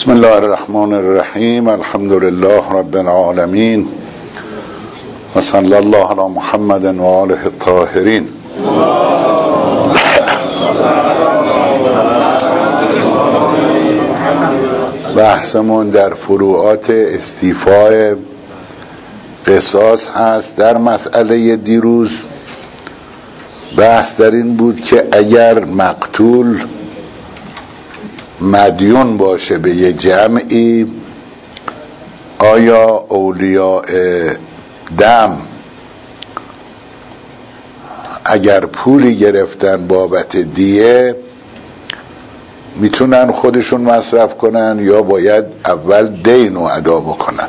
بسم الله الرحمن الرحیم. الحمد لله رب العالمین و صلی الله علی محمد و آله الطاهرین. بحثمون در فروعات استیفاء قصاص هست. در مسئله دیروز بحث در این بود که اگر مقتول مدیون باشه به یه جمعی، آیا اولیاء دم اگر پولی گرفتن بابت دیه میتونن خودشون مصرف کنن یا باید اول دین رو ادا بکنن؟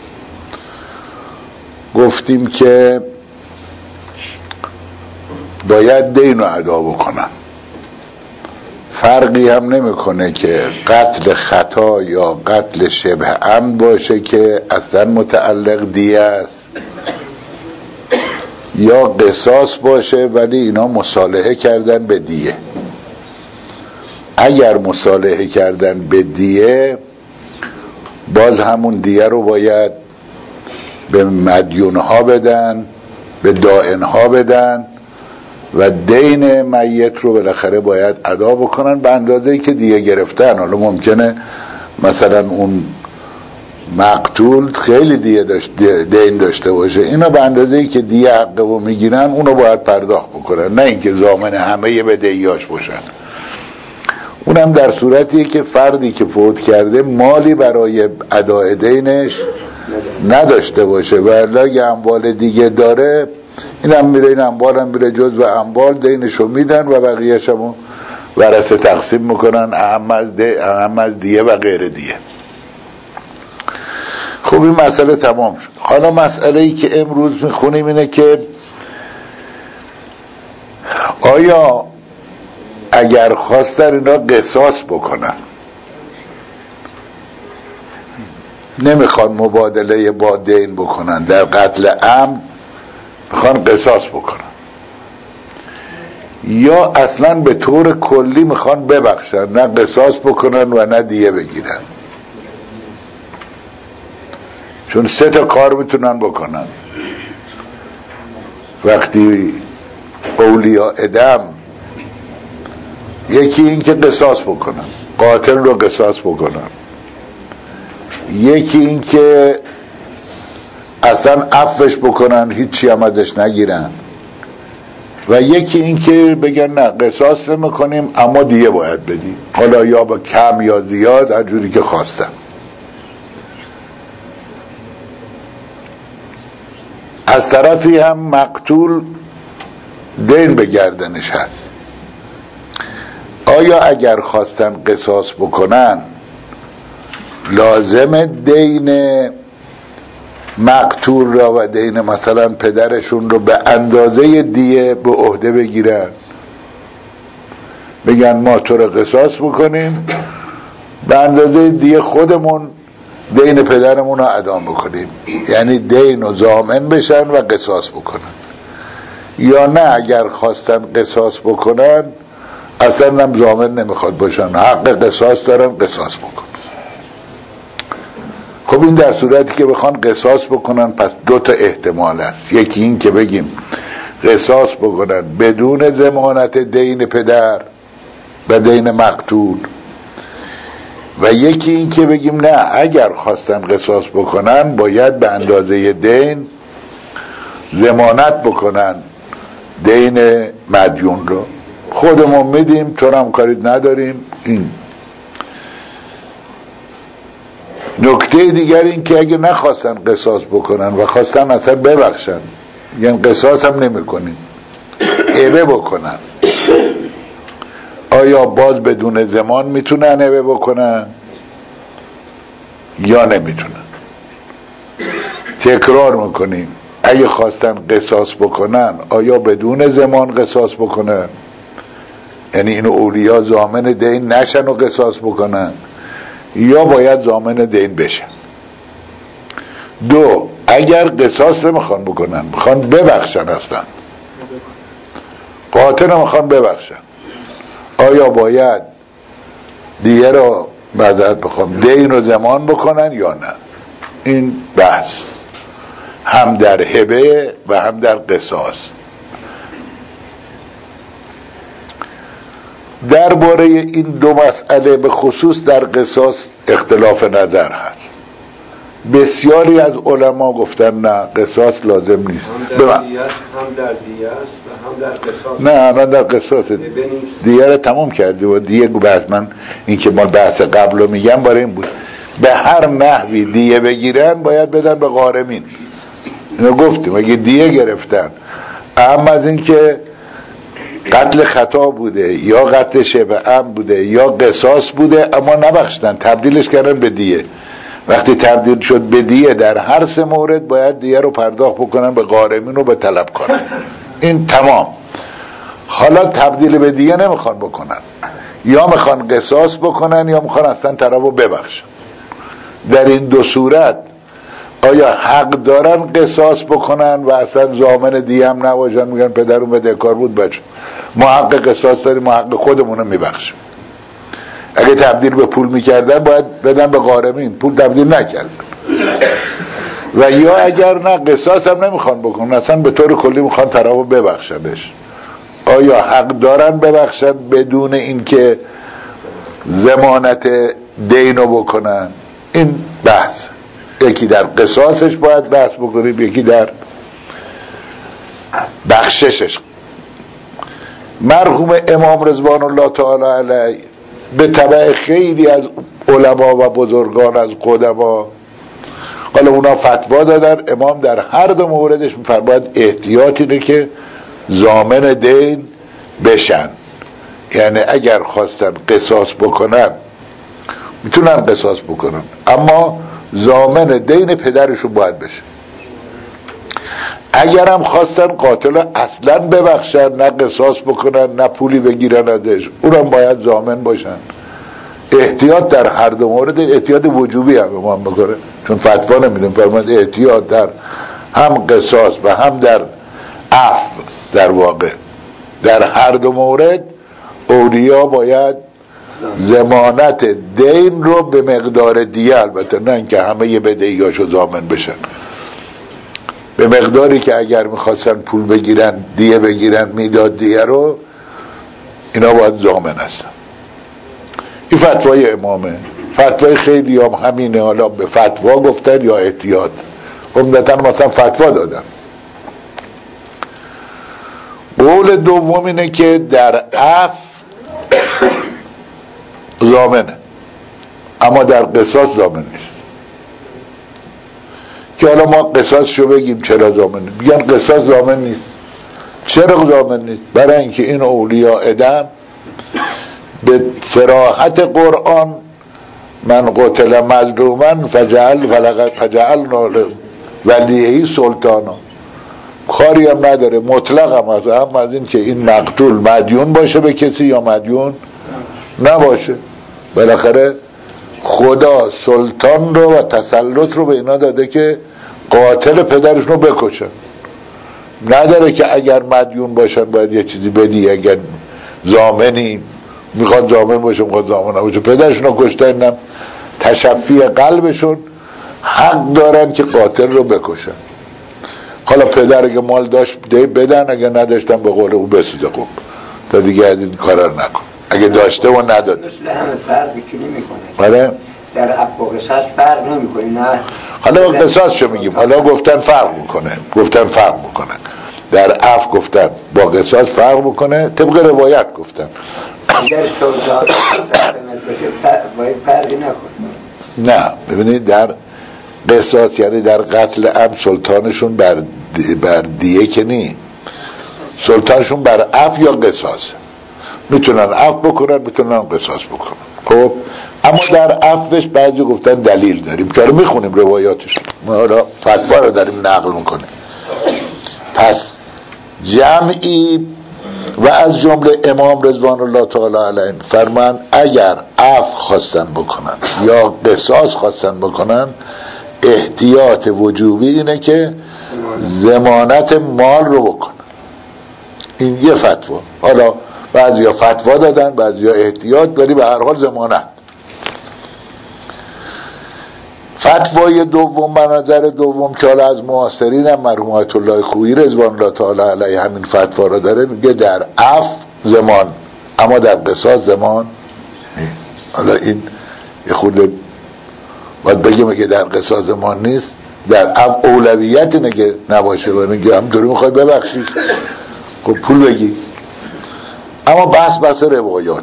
گفتیم که باید دین رو ادا بکنن. فرقی هم نمیکنه که قتل خطا یا قتل شبه عمد باشه که اصلا متعلق دیه است، یا قصاص باشه ولی اینا مصالحه کردن به دیه. اگر مصالحه کردن به دیه، باز همون دیه رو باید به مدیونها بدن، به دائنها بدن و دین میت رو بالاخره باید ادا بکنن به اندازه‌ای که دیگه گرفتن. حالا ممکنه مثلا اون مقتول خیلی دین داشته باشه، اینا به اندازه‌ای که دیگه حقه رو میگیرن اونو باید پرداخت بکنن، نه اینکه ضامن همه بدهیاش باشن. اونم در صورتیه که فردی که فوت کرده مالی برای ادای دینش نداشته باشه و اگه اموال دیگه داره، اینم میره، این اموال هم میره جزو اموال، دینشو میدن و بقیه‌شو ورثه تقسیم میکنن، اهم از دیه و غیر دیه. خب این مسئله تمام شد. حالا مسئله ای که امروز میخونیم اینه که آیا اگر خواستن اینا قصاص بکنن، نمیخوان مبادله با دین بکنن، در قتل عمد میخوان قصاص بکنن، یا اصلا به طور کلی میخوان ببخشن، نه قصاص بکنن و نه دیه بگیرن؟ چون سه تا کار میتونن بکنن. وقتی اولیاء دم، یکی این که قصاص بکنن، قاتل رو قصاص بکنن، یکی این که اصلا عفوش بکنن، هیچی هم ازش نگیرن، و یکی این که بگن نه قصاص نمیکنیم اما دیگه باید بدیم، حالا یا با کم یا زیاد، هر جوری که خواستن. از طرفی هم مقتول دین به گردنش هست. آیا اگر خواستن قصاص بکنن لازم دین مقتول را و دین مثلا پدرشون رو به اندازه دیه به عهده بگیرن، بگن ما تو رو قصاص بکنیم، به اندازه دیه خودمون دین پدرمون رو ادا بکنیم، یعنی دین رو ضامن بشن و قصاص بکنن؟ یا نه اگر خواستن قصاص بکنن اصلا هم ضامن نمیخواد باشن، حق قصاص دارن، قصاص بکنن. خب این در صورتی که بخوان قصاص بکنن، پس دو تا احتمال است. یکی این که بگیم قصاص بکنن بدون ضمانت دین پدر و دین مقتول، و یکی این که بگیم نه اگر خواستن قصاص بکنن باید به اندازه دین ضمانت بکنن دین مدیون رو، خودمون میدیم تو هم کاری نداریم. این نکته دیگر این که اگه نخواستن قصاص بکنن و خواستن اصلا ببخشن، یعنی قصاص هم نمی کنیم، عیبه بکنن، آیا باز بدون زمان میتونن عیبه بکنن یا نمیتونن؟ تکرار میکنیم، اگه خواستن قصاص بکنن آیا بدون زمان قصاص بکنن، یعنی این اولیا ضامن دین نشن و قصاص بکنن، یا باید ضامن دین بشن؟ دو، اگر قصاص نمیخوان بکنن، میخوان ببخشن، اصلا قاتل نمیخوان ببخشن، آیا باید دیگه رو معذرت بخوام دین رو ضمان بکنن یا نه. این بحث هم در هبه و هم در قصاص. درباره این دو مسئله به خصوص در قصاص اختلاف نظر هست. بسیاری از علما گفتن نه قصاص لازم نیست. هم در دیه است و هم در قصاص. نه الان در قصاص دیه رو تمام کرده و دیه بحث من این که ما بحث قبل رو میگم برای این بود به هر نحوی دیه بگیرن باید بدن به غارمین. اینو گفتیم اگه دیه گرفتن اما از این که قتل خطا بوده یا قتل شبه عمد بوده یا قصاص بوده اما نبخشتن تبدیلش کردن به دیه، وقتی تبدیل شد به دیه در هر سه مورد باید دیه رو پرداخت بکنن به غارمین و به طلبکاران. این تمام. حالا تبدیل به دیه نمیخوان بکنن، یا میخوان قصاص بکنن یا میخوان اصلا طرف رو ببخشن. در این دو صورت آیا حق دارن قصاص بکنن و اصلا ضامن دیه هم نباشن، میگن پدرون بدهکار بود بچه ما حق قصاص داریم ما حق خودمونو میبخشیم. اگه تبدیل به پول میکردن باید بدن به غارمین، پول تبدیل نکردن. و یا اگر نه قصاص هم نمیخوان بکنن اصلا به طور کلی میخوان طرفو ببخشنش، آیا حق دارن ببخشن بدون اینکه ضمانت دینو بکنن؟ این بحث یکی در قصاصش باید بحث بکنیم، یکی در بخششش. مرحوم امام رضوان الله تعالی علیه به تبع خیلی از علما و بزرگان از قدما، حالا اونا فتوا دادن، امام در هر دو موردش میفرماید احتیاط اینه که ضامن دین بشن. یعنی اگر خواستن قصاص بکنن میتونن قصاص بکنن اما ضامن دین پدرشون باید بشه. اگر هم خواستن قاتل اصلا ببخشن نه قصاص بکنن نه پولی بگیرن ازش اونم باید ضامن باشن. احتیاط در هر دو مورد احتیاط وجوبی هم امام بکنه، چون فتوا نمیدن، فرماید احتیاط در هم قصاص و هم در عفو. در واقع در هر دو مورد اولیا باید ضمانت دین رو به مقدار دیه، البته نه اینکه همه بدهیاشو ضامن بشن، به مقداری که اگر میخواستن پول بگیرن دیه بگیرن میداد دیه رو، اینا باید ضامن هستن. این فتوای امامه. فتوای خیلی هم همینه، حالا به فتوا گفتن یا احتیاط، عمدتاً مثلا فتوا دادن. قول دوم اینه که در عفو ضامنه اما در قصاص ضامن نیست. که حالا ما قصاصشو بگیم چرا ضامن نیست؟ میگن قصاص ضامن نیست. چرا ضامن نیست؟ برای اینکه این اولیاء ادم به صراحت قرآن من قتل مظلوما فجعلنا ولیه سلطانا، کاری هم نداره، مطلق هم از این که این مقتول مدیون باشه به کسی یا مدیون نباشه. بالاخره خدا سلطان رو و تسلط رو به اینا داده که قاتل پدرشون رو بکشن. نداره که اگر مدیون باشن باید یه چیزی بدی، اگر ضامنی میخواد ضامن باشه میخواد ضامن نباشه، پدرشون رو کشتن، اینم تشفی قلبشون، حق دارن که قاتل رو بکشن. حالا پدر اگه مال داشت بدن، اگه نداشتن به قول او بسوزه خوب تا دیگه از این کارا رو نکن. اگه داشته و نداد مثل همه فرق بکنی میکنه. آره در عفو و قصاص فرق نمیکنه. نه حالا قصاصشو میگیم، حالا گفتن فرق میکنه، در عفو گفتن با قصاص فرق میکنه، طبق روایت گفتن. اگر سلطان باید فرقی نکنه. نه ببینید در قصاص یعنی در قتل عمد سلطانشون بر دیه که نی، سلطانشون بر عفو یا قصاص، میتونن عفو بکنن میتونن قصاص بکنن. خب اما در عفوش بعضی گفتن دلیل داریم که رو میخونیم روایاتش، ما حالا فتوا رو داریم نقل میکنیم. پس جمعی و از جمله امام رضوان الله تعالی علیه فرمان اگر عفو خواستن بکنن یا قصاص خواستن بکنن احتیاط وجوبی اینه که ضمانت مال رو بکنن. این یه فتوا. حالا بعضیا فتوا دادن بعضیا احتیاط، ولی به هر حال ضمانت. فتوای دوم به نظر دوم که حالا از معاصرین هم مرحوم آیت الله خویی رضوان الله تعالی علیه همین فتوا رو داره، میگه در عفو زمان، اما در قصاص زمان نیست. حالا این یه خورده باید بگیم که در قصاص زمان نیست، در عفو اولویت اینه که نباشه، میگه همونطوری میخوای ببخشی خب پول بگی. اما بحث روایات.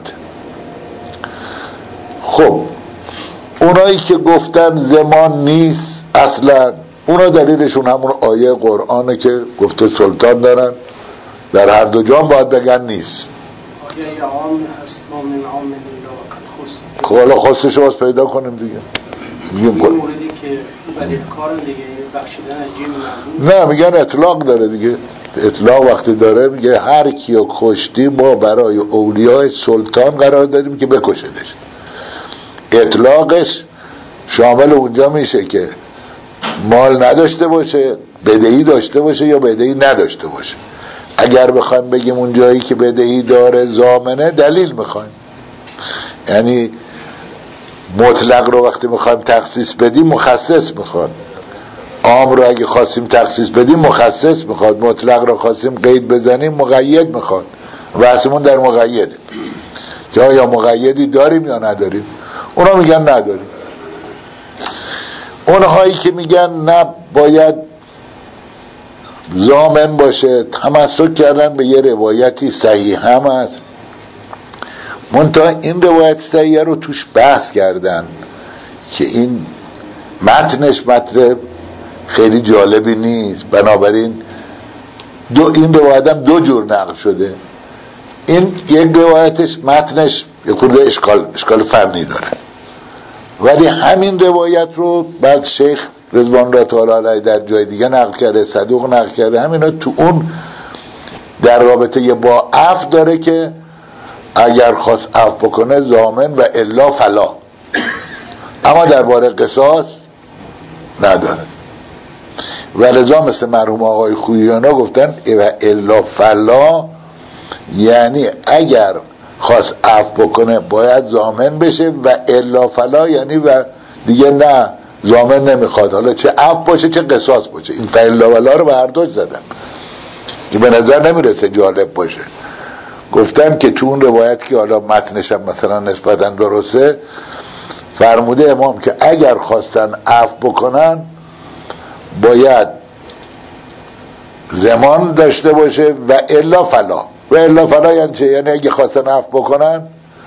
خب اونایی که گفتن زمان نیست اصلا، اونا دلیلشون همون آیه قرآنه که گفته سلطان دارن، در هر دو جان باید بگن نیست. آیه عام هست ما من عام الا وقد خص. خب حالا خواستش باز پیدا کنیم دیگه. این موردی که بدهکار دیگه بخشیدن از جن نه میگن اطلاق داره دیگه. اطلاق وقتی داره میگه هر کیو کشتی ما برای اولیای سلطان قرار دادیم که بکشدش. اطلاقش شامل اونجا میشه که مال نداشته باشه، بدهی داشته باشه یا بدهی نداشته باشه. اگر بخوایم بگیم اون جایی که بدهی داره ضامنه، دلیل میخوایم، یعنی مطلق رو وقتی میخوایم تخصیص بدیم مخصص میخواد، عام رو اگه خواستیم تخصیص بدیم مخصص میخواد، مطلق رو خواستیم قید بزنیم مقید میخواد. بحثمون در مقیده که آیا مقیدی داریم یا نداریم. اونا میگن نداریم. اونهایی که میگن نه باید ضامن باشه تمسک کردن به یه روایتی صحیح هم هست، منتها این روایت صحیح رو توش بحث کردن که این متنش متن خیلی جالبی نیست، بنابراین این روایت هم دو جور نقل شده. این یک روایتش متنش یه خورده اشکال فنی داره، ولی همین روایت رو بعد شیخ رضوان الله تعالی علیه در جای دیگه نقل کرده، صدوق نقل کرده، همینا تو اون در رابطه با عفو داره که اگر خواست عفو بکنه ضامن و الا فلا، اما درباره قصاص نداره. و لذا مثل مرحوم آقای خوییانا گفتن و الا فلا، یعنی اگر خواست عفو بکنه باید ضامن بشه، و الا فلا یعنی و دیگه نه ضامن نمیخواد، حالا چه عفو باشه چه قصاص باشه. این فالا ولا رو به هر دوش زدن که به نظر نمیرسه جالب باشه. گفتن که تو اون روایت که حالا متنش هم مثلا نسبتا درسته، فرموده امام که اگر خواستن عفو بکنن باید زمان داشته باشه و الا فلا. و الا فلا یعنی چه؟ یعنی اگه خواستن عفو بکنن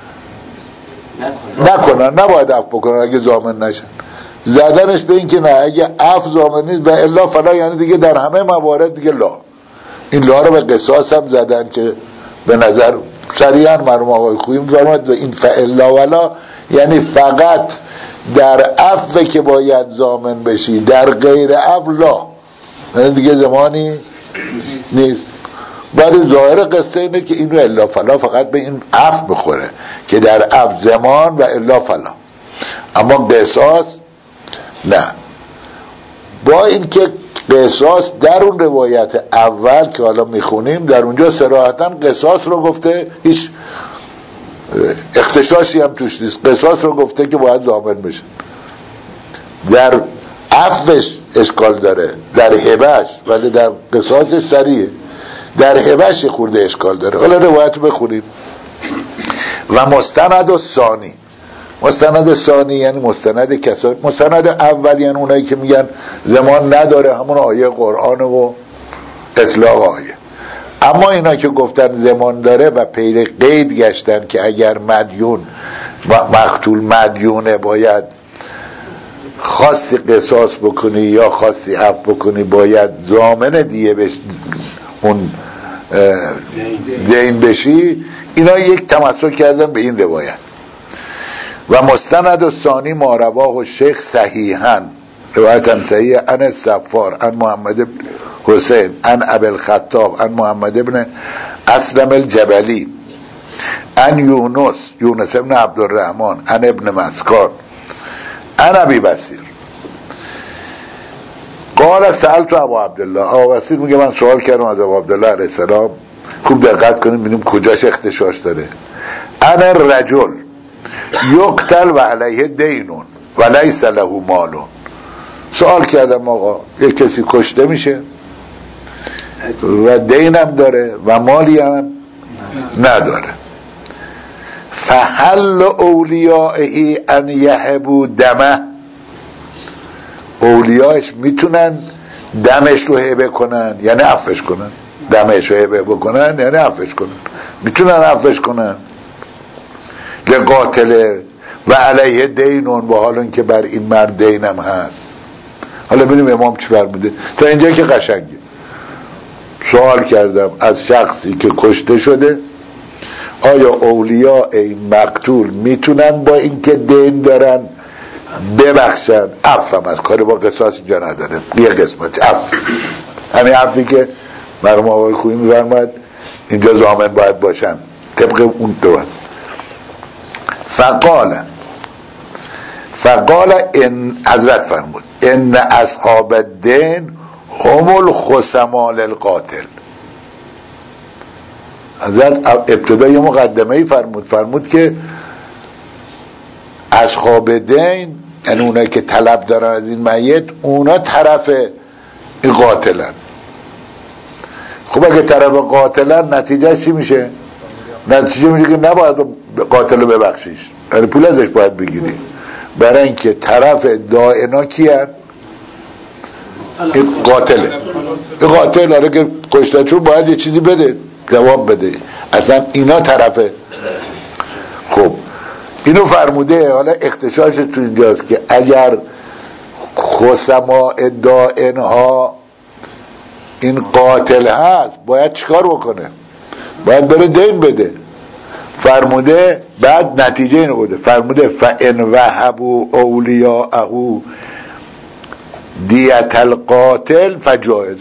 نکنن، نباید عفو بکنن اگه ضامن نشن. زدنش به این که نه اگه عفو ضامن نیست و الا فلا یعنی دیگه در همه موارد دیگه لا. این لا رو به قصاص هم زدن که به نظر صریحاً مرحوم آقای خویی می‌فرماید و این فالا ولا یعنی فقط در عفو که باید ضامن بشی، در غیر عفو لا، یعنی دیگه زمانی نیست. بعد ظاهر قصه اینه که اینو الا فلا فقط به این عفو بخوره که در عفو زمان و الا فلا، اما قصاص نه. با اینکه قصاص در اون روایت اول که حالا میخونیم در اونجا صراحتاً قصاص رو گفته، هیچ اختشاشی هم توش نیست، قصاص رو گفته که باید ضامن بشه. در عفوش اشکال داره، در هبهش، ولی در قصاصش صریحه. در هبهش خورده اشکال داره. حالا روایت بخونیم. و مستند ثانی، مستند ثانی یعنی مستند کسایی، مستند اول یعنی اونایی که میگن زمان نداره، همون آیه قرآن و اطلاق آیه. اما اینا که گفتن زمان داره و پیر قید گشتن که اگر مدیون مقتول مدیونه باید خواستی قصاص بکنی یا خواستی عفو بکنی باید ضامن دیه اون دین بشی، اینا یک تمسک کردن به این روایت. و مستند الثانی ما رواه الشیخ صحیحا، روایت صحیح عن الصفار عن محمد بن حسین عن ابی الخطاب عن محمد بن اسلم الجبلی عن یونس بن عبدالرحمن عن ابن مسکان عن ابی بصیر قال سألت ابو عبدالله. ابو بصیر میگه من سوال کردم از ابو عبدالله علیه السلام، خوب دقت کنیم ببینیم کجاش اختشاش داره. انا الرجل یقتل و علیه دینون و لیس له مالون سوال کردم آقا یک کسی کشته میشه و دینم داره و مالی هم نداره، فحل اولیائه ان یهبوا دمه، اولیاش میتونن دمش رو هبه کنن یعنی عفوش کنن، دمش رو هبه بکنن یعنی عفوش کنن، میتونن عفوش کنن لقاتله و علیه دینون، و حالا که بر این مرد دینم هست. حالا ببینیم امام چی فرموده. تا اینجا که قشنگه. سوال کردم از شخصی که کشته شده آیا اولیاء این مقتول میتونن با اینکه دین دارن ببخشن؟ عفو از کار با قصاص اینجا نداره، یه قسمت عفو، همین عفوی که مرحوم آقای خویی میفرماید اینجا ضامن باید باشن طبق اون دوت. فقال ان، حضرت فرمود ان اصحاب الدین هم الخصما للقاتل. حضرت ابتدای مقدمه‌ای فرمود که اصحاب دین یعنی اونایی که طلب دارن از این میت، اونا طرف این قاتلن. خب اگه طرف قاتلن نتیجه چی میشه؟ نتیجه میشه که نباید قاتل رو ببخشیش، یعنی پول ازش باید بگیری، برای اینکه طرف دائنا کیه؟ این قاتله. این قاتل آره که کشته چون باید یه چیزی بده، جواب بده، اصلا اینا طرفه. خب اینو فرموده. حالا اختشاش تو اینجاست که اگر خصما دائنها این قاتل هست باید چیکار بکنه؟ باید بره دین بده. فرموده بعد نتیجه اینو بوده، فرموده فان وهبوا اولیاءه دیت القاتل فجائز،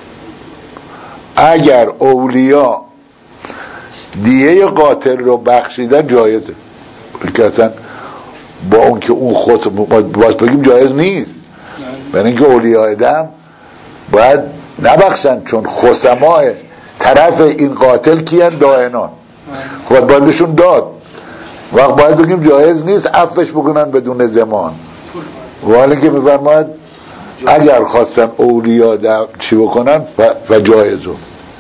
اگر اولیاء دیه قاتل رو بخشیدن جایزه. که اصلا با اون که اون خود باز بگیم جایز نیست، برای اینکه اولیاء دم باید نبخشن، چون خصماء طرف این قاتل کیان؟ دائنان. خب باید بهشون داد، وقت باید بگیم جایز نیست عفوش بکنن بدون زمان. و حالا که میفرماید اگر خواستن اولیاء چی بکنن و جایزو.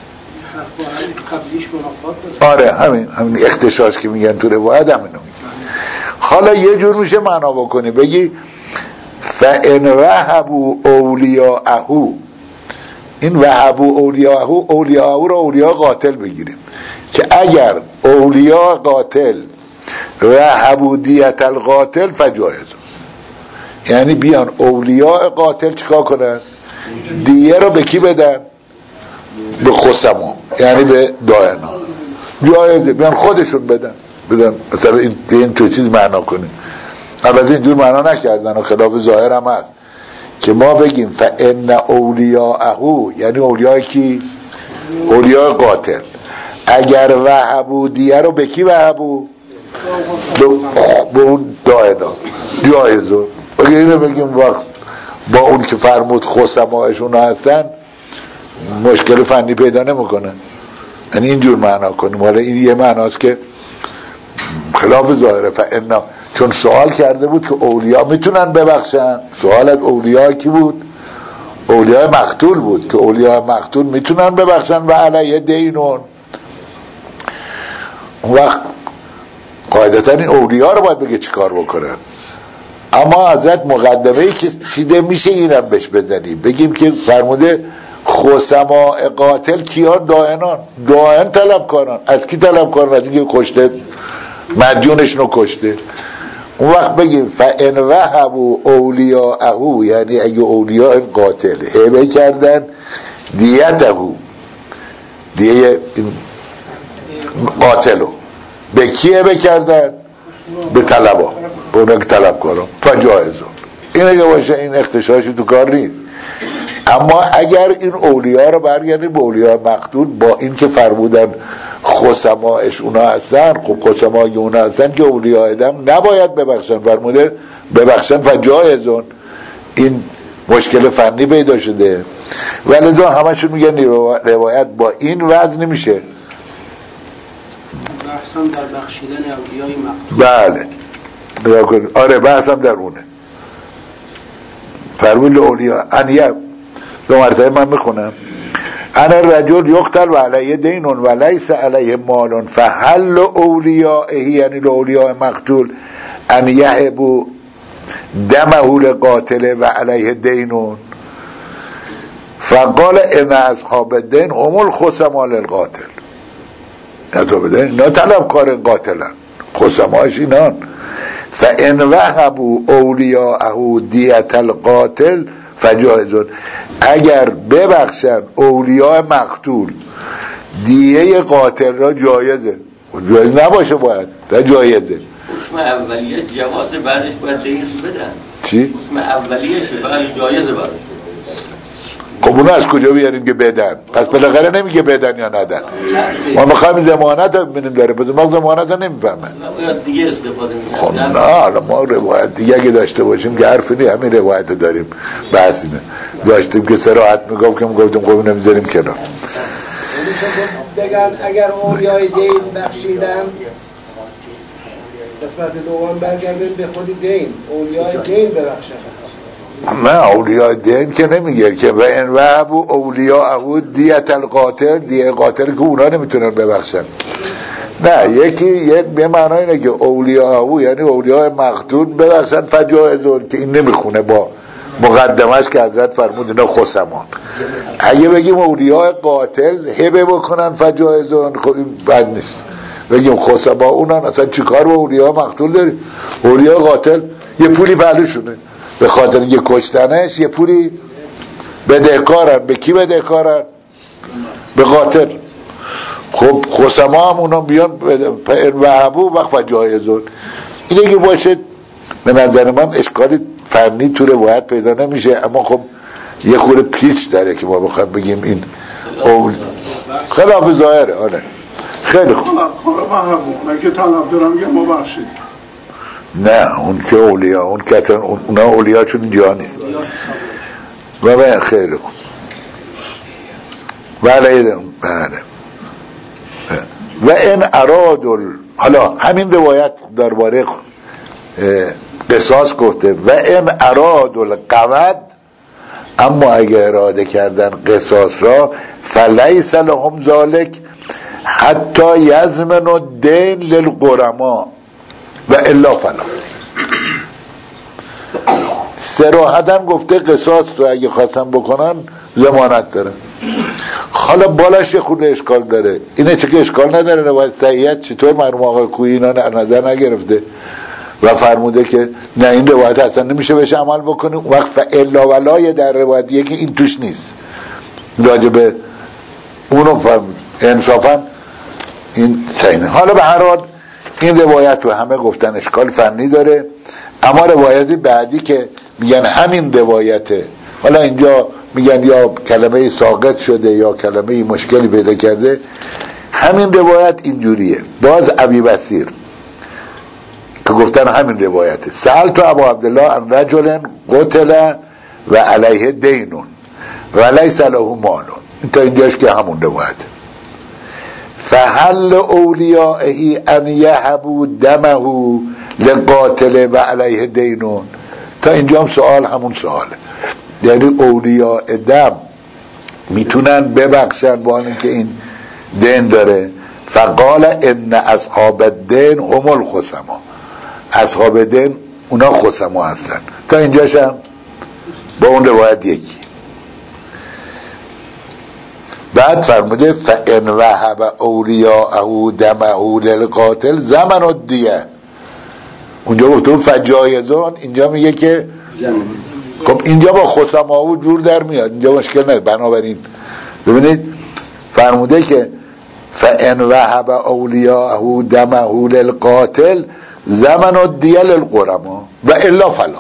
آره همین اختشاش که میگن تو روایت همینو میگن. حالا یه جور میشه معنا بکنی بگی فان وهبوا اولیاءه، این وهبوا اولیاءه رو اولیاء قاتل بگیریم که اگر اولیاء قاتل وهبوا دیت القاتل فجایز، یعنی بیان اولیاء قاتل چیکار کنن؟ دیه رو به کی بدن؟ به خصما، یعنی به دائنا. جایزه بیان خودشون بدن مثلا این تو چیز معنا کنیم. البته اینجور معنا نکردن و خلاف ظاهر هم هست که ما بگیم فان اولیاءه، یعنی اولیاء کی؟ اولیاء قاتل اگر وهبوا دیه رو به کی وهبوا؟ به اون دائنا. جایزه. اگه اینو بگیم وقت با اون که فرمود خصمایشون هستن مشکل فنی پیدا نمیکنه، یعنی اینجور معنا کنیم. ولی این یه معناست که خلاف ظاهره. فانا چون سوال کرده بود که اولیاء میتونن ببخشن، سوالت اولیاء کی بود؟ اولیاء مقتول بود که اولیاء مقتول میتونن ببخشن و علیه دینون. اون وقت قاعدتا این اولیاء رو باید بگه چی کار بکنن. اما حضرت مقدمه‌ای که چیده میشه اینم بهش بزنیم، بگیم که فرموده خصماء قاتل کیان؟ دائنان. دائن طلب کنن. از کی طلب کنن؟ از اینکه کشته مدیونشون رو کشته. اون وقت بگیم فان وهبوا اولیاءه، یعنی اگه اولیاء قاتل هبه کردن دیته، دیه قاتلو به کی هبه کردن؟ به طلبا، به اونا که طلب کنن فجائزون. این اگه باشه این اختشاشی تو کار نیست. اما اگر این اولیاء رو برگردیم به اولیاء مقتول، با این که فرمودن خصمایش اونا هستن، خب خصمای اونا هستن که اولیاء ادم نباید ببخشن، فرموده ببخشن فجائزون. این مشکل فنی پیدا شده. ولذا همشون میگن روایت با این وزن نمیشه. بحثم در بخشیدن اولیای مقتول. بله آره بحثم در اونه. فرمود اولیا انیه دو مرتبه من میخونم انا الرجل یقتل و علیه دین و لیس علیه مال فهل اولیائه یعنی الاولیاء مقتول ان یهبوا دمه لقاتل و علیه دین فقال ان اصحاب الدین هم الخصما للقاتل. اصحاب الدین اینا طلبکار قاتلن، خصماش اینان. فان وهبوا اولیاءه دیت القاتل فجائزون، اگر ببخشن اولیاء مقتول دیه قاتل را جایزه. جایز نباشه باید تا جایزه. حکم اولیه جواز، بعدش باید دین بدن. چی؟ حکم اولیه شه بعد جایزه براش. خب اونو از کجا بیاریم که بدن؟ پس بالاخره نمیگه بدن یا ندن. ما میخوایم ضمانت ببینیم داره، بس ما ضمانت رو نمیفهمه. باید دیگه استفاده میکنیم. خب نه، حالا ما روایت دیگه اگه داشته باشیم که حرفی نیست، همین روایت داریم. بحث اینه داشتیم که صراحت میگفتیم خب نمیذاریم کنار. بگن اگر اولیای دین بخشیدن قسمت دوم برگردن به خود دین، اولیای دین ببخشن. نه اولیاء دین که نمیگه که و ان وهبوا اولیاءه دیت القاتل، دیه قاتل که اونا نمیتونن ببخشن. نه یکی به معنی اینه که اولیاءه یعنی اولیاء مقتول ببخشن فجائزون، که این نمیخونه با مقدمش که حضرت فرمود اینا خصمان. اگه بگیم اولیاء قاتل هبه بکنن فجائزون، خب این بد نیست. بگیم خصما اونن، اصلا چیکار با اولیاء مقتول داریم؟ اولیاء قاتل یه پولی پهلوشونه به خاطر یه کشتنش، یه پولی بدهکارن. به کی بدهکارن؟ به قاتل. خب خصما هم اونا بیان وهبو وقت جایزون. اینه که باشه به نظر من اشکالی فنی تو روایت پیدا نمیشه، اما خب یه خورده پیچ داره که ما بخوایم بگیم این خلاف ظاهره. آره خیلی خوب. من که طلب دارم یه ما بخشید. نه اون که اولیا، اون که اونا اولیا چون اینجا نیست. و خیلی خوب. بله و این ارادل، حالا همین روایت درباره قصاص گفته و این ارادل قود، اما اگه اراده کردن قصاص را فلیس لهم ذالک حتی یضمن الدین للغرما و الا فلا. صراحتاً گفته قصاص رو اگه خواستن بکنن ضمانت داره. حالا بالاش یه خورده اشکال داره. اینه چه که اشکال نداره روایت صحیحیت چطور مرحوم آقای کویی اینا نظر نگرفته و فرموده که نه این روایت اصلا نمیشه بهش عمل بکنه. اون وقت فالا ولای در روایتیه که این توش نیست راجبه اونو فرمود. انصافاً این صحیحه. حالا به هر حال این روایت رو همه گفتن اشکال فنی داره، اما روایتی بعدی که میگن همین روایته، حالا اینجا میگن یا کلمه ساقط شده یا کلمه مشکلی پیدا کرده، همین روایت اینجوریه. باز ابی بصیر که گفتن همین روایته. سألت ابا عبدالله عن رجل قتل و علیه دینون و لیس له مال. تا اینجاش که همون روایته. فهل اولیائه ان یهبوا دمه لقاتل و علیه دینون. تا اینجا هم سوال همون سواله، یعنی اولیاء دم میتونن ببخشن با اینکه این دین داره. فقال ان اصحاب الدین هم الخصما، اصحاب دین اونا خصما هستن. تا اینجاش هم با اون روایت یکی. بعد فرموده فان وهب اولیاءه دمه للقاتل زمن الدیه. اونجا گفتم فجایزون، اینجا میگه که خب اینجا با خصما جور در میاد، اینجا مشکل نداره. بنابراین ببینید فرموده که فان وهب اولیاءه دمه للقاتل زمن الدیه للغرما و الا فلا.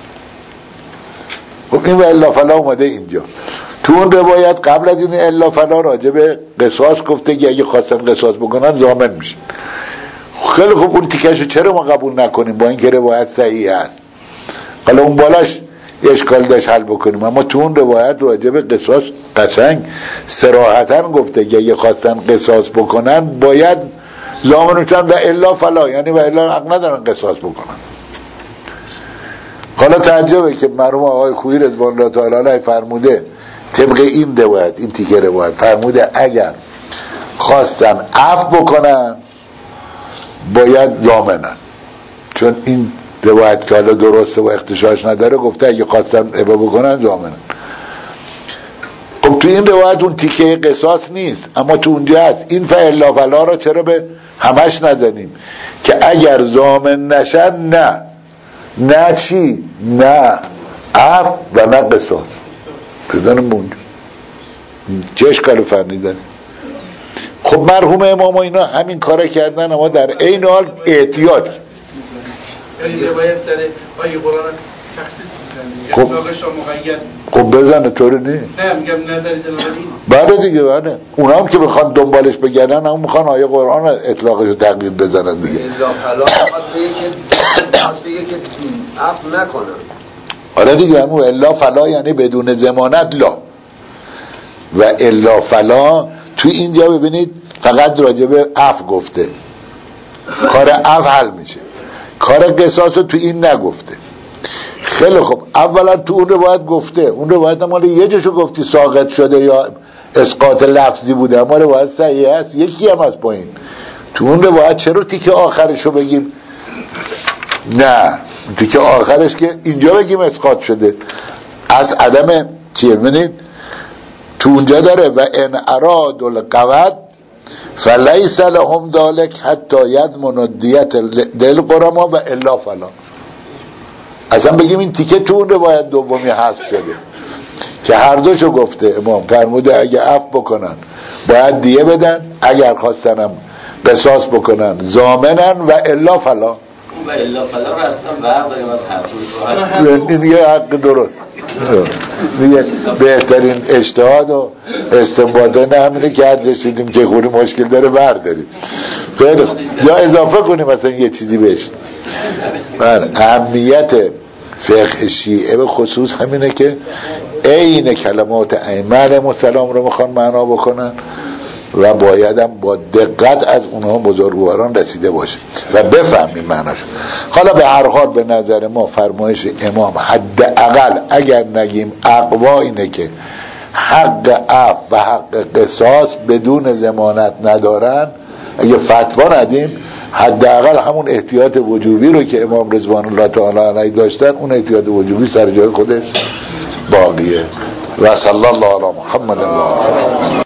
خب این و الا فلا اومده اینجا. تو اون روایت قبل از این الا فلا راجع به قصاص گفته که اگه خواستن قصاص بکنن ضامن میشه. خیلی خوب، اون تیکشو چرا ما قبول نکنیم با اینکه روایت صحیح است؟ حالا اون بالاش اشکال داشت حل بکنیم، اما تو اون روایت راجع به قصاص قشنگ صراحتاً گفته که اگه خواستن قصاص بکنن باید ضامنشن و الا فلا، یعنی و الا حق ندارن قصاص بکنن. حالا تعجبه که مرحوم آقای خویی رضوان الله تعالی علیه فرموده طبق این روایت، این تیکه روایت فرموده اگر خواستن عفو بکنن باید ضامنن، چون این روایت که حالا درسته و اختشاش نداره گفته اگه خواستن عفو بکنن ضامنن. خب تو این روایت اون تیکه قصاص نیست، اما تو اونجا هست. این فالا فلا را چرا به همش نزنیم که اگر ضامن نشن نه چی؟ نه عفو و نه قصاص. بزنم اونجا چه اشکال فنی داره؟ خب مرحوم امام اینا همین کارا کردن، اما در عین حال احتیاط. یعنی روایت داره آیه قرآن تخصیص میزنه، خب اطلاقش مقید. خب بزنه طوری نه؟ نه میگم نظر جناب علی. بله دیگه، بله اونا هم که بخوان دنبالش بگردن هم میخوان آیه قرآن اطلاقش رو تقدیر بزنن دیگه. الا فلا خواست بگه که عفو نکنن. آره دیگه، همون الا فلا یعنی بدون ضمانت لا، و الا فلا توی اینجا ببینید فقط راجب عفو گفته، کار عفو حل میشه، کار قصاص تو این نگفته. خیلی خوب، اولا تو اون روایت گفته، اون روایت مال یه جاشو گفتی ساقط شده یا اسقاط لفظی بوده، اما روایت صحیح هست یکی هم از پایین. تو اون روایت چرا تیکه آخرشو بگیم؟ نه تیکه آخرش که اینجا بگیم اسقاط شده از عدم چیه؟ ببینید تو اونجا داره و ان اراد القود فلیس لهم ذلک حتی یضمنوا دیت للغرما و الا فلا. اصلا بگیم این تیکه تو اون روایت دومی حذف شده که هر دوشو گفته امام فرموده اگه عفو بکنن باید دیه بدن، اگر خواستنم قصاص بکنن ضامنن و الا فلا. و الا فلا رو اصلا برداریم از حرف این دیگه حق درست دیگه بهترین اجتهاد و استنباطه همینه که حد رسیدیم که خوری مشکل داره برداریم خیلی یا اضافه کنیم مثلا یه چیزی بهش. اهمیت فقه شیعه به خصوص همینه که عین کلمات ائمه علیهم السلام رو میخوان معنا بکنن و بایدم با دقت از اونها بزرگواران رسیده باشه و بفهمیم معناش. حالا به هر حال به نظر ما فرمایش امام حداقل اگر نگیم اقوا اینه که حق عفو و حق قصاص بدون ضمانت ندارن، اگه فتوا ندیم حداقل همون احتیاط وجوبی رو که امام رضوان الله تعالی علیه داشتن اون احتیاط وجوبی سر جای خودش باقیه. و صلی الله علی محمد و